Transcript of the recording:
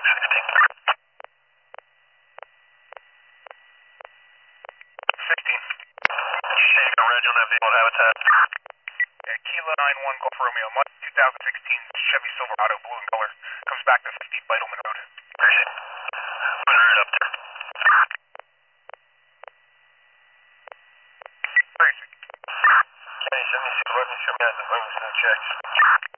16. Shake a red on that vehicle habitat. Yeah, Kilo 9-1 Golf Romeo, 2016 Chevy Silverado, blue in color. Comes back to 50 Vitalman Road. Appreciate it. Put it right up there. Basic. Kenny, 76 Western, show me out the movements and the checks.